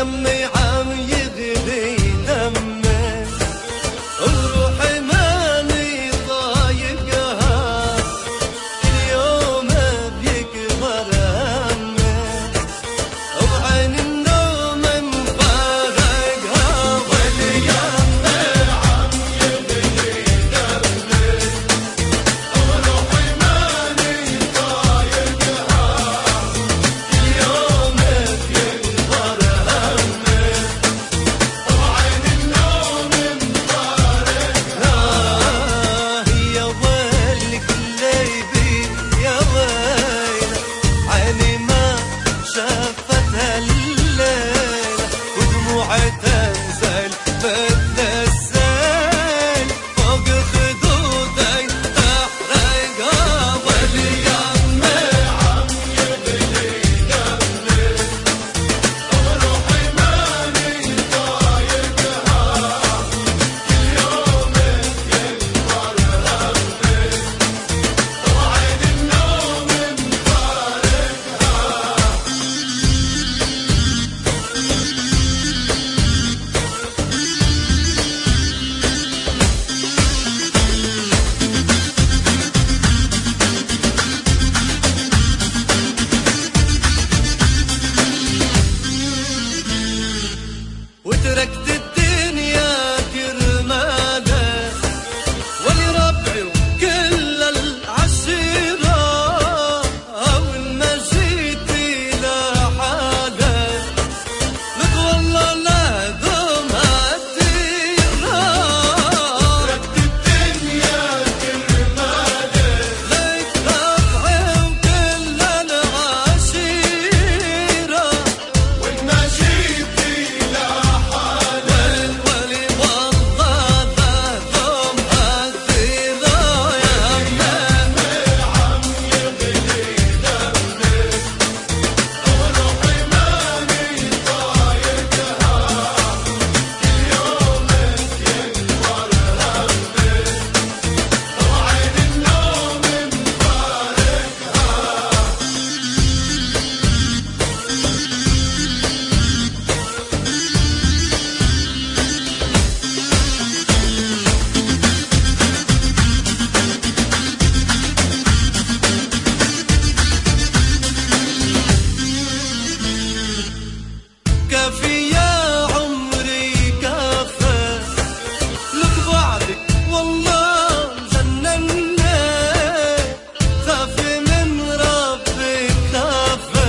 ويمي عم يغلي دمه وروحي ماني ضايقها اليوم بيكبر همه وعين النوم مفارقها واليمي عم يغلي دمه وروحي ماني ضايقها اليوم بيكبر همه وعين النوم مفارقها يا ويلك الليبي يا ويله عيني ما شافتها الليله ودموعي تنزل مثل السيل فوق خدودي تحرقها واليمي عم يغلي دمي وروحي ماني ضايقها اليوم بيكبر همي وعين النوم وتركت الدنيا كرماله ولربعي وكل العشيرة وإن جيت إلى حاله لك والله لا دوم هالديرة تركت الدنيا كرماله لك ربعي وكل العشيرة وإن جيت إلى حاله ولي والله لا دوم هالديرة يا يمي عم يغلي دمي وروحي ماني ضايقها اليوم بيكبر همي وعين النوم كافي يا عمري كافى لك بعدك والله جنني خافي من ربك خافى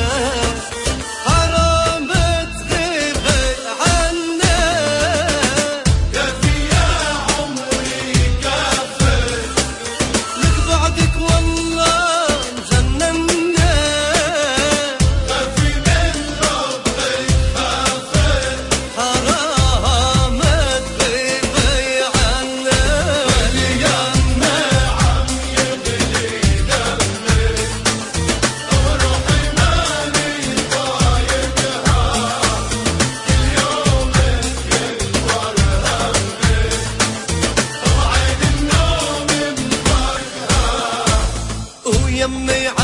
حرام تغيبي عني كافي يا عمري كافى لك بعدك والله جنني خافي من ربك خافى حرام تغيبي عني واليمي عم يغلي دمي وروحي ماني ضايقها اليوم بيكبر همي وعين النوم مفارقها ويمي